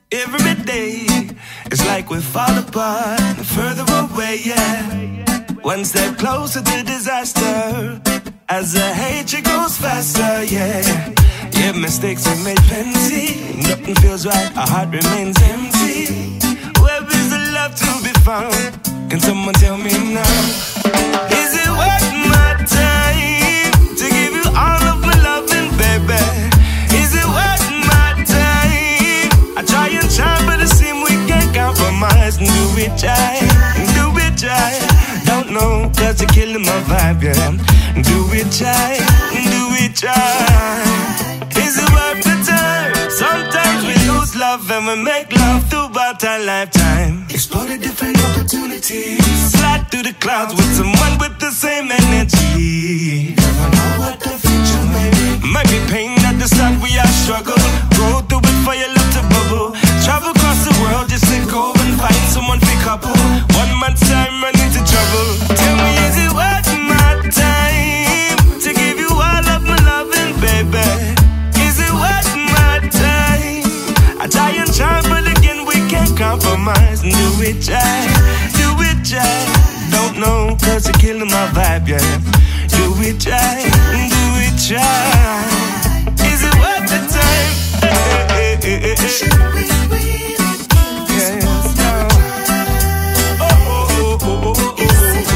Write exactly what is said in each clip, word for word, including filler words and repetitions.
Every day, it's like we fall apart, further away, yeah. One step closer to disaster, as the hatred goes faster, yeah. Yeah, mistakes we made plenty, nothing feels right, our heart remains empty. Where is the love to be found? Can someone tell me now? Is it worth my time to give you all of my loving, baby? Is it worth my time? I try and try, but it seems we can't compromise. And do it right, do it right. Don't know, cause you're killing my vibe, yeah. Do it right, do it right. Is it worth the time? Sometimes we lose love and we make love throughout our lifetime. Explore the different opportunities, fly through the clouds with someone with the same energy. Never know what the future may be. Might be pain at the start, we are struggle. Go through it for your love to bubble. Travel across the world just to go and find someone for couple. One man's time run into trouble. Tell me, is it worth my time to give you all of my loving, baby? Is it worth my time? I try and try, but again we can't compromise. And do it right, do it right. Don't know, cause you're killing my vibe, yeah. Do it right, do it right. Is it worth the time? Hey, hey, hey, hey, hey. Yeah, no. Oh, oh, oh, oh, oh, oh, oh.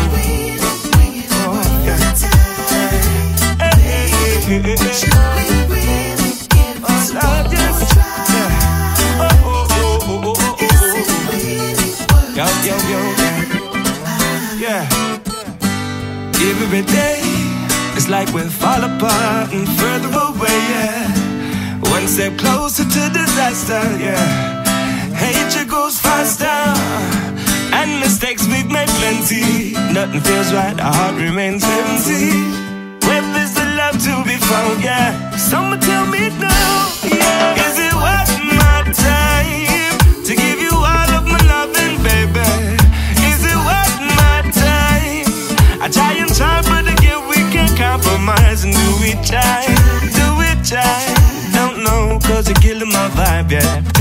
Oh, yeah. Hey, hey, hey, hey, hey. Oh, Lord, yes. Yeah. Oh, oh, oh, oh, oh, oh, oh. Yo, yo, yo, yeah. Yeah. Every day, it's like we fall apart and further away, yeah. One step closer to disaster, yeah. Hatred goes faster, and mistakes we've made plenty. Nothing feels right, our heart remains empty. Where is the love to be found, yeah? Someone tell me now, yeah. Is it worth my time to give you all of my loving, baby? Is it worth my time? I try and try, but again we can't compromise. And do it right, do it right. Don't know, cause you're killing my vibe, yeah.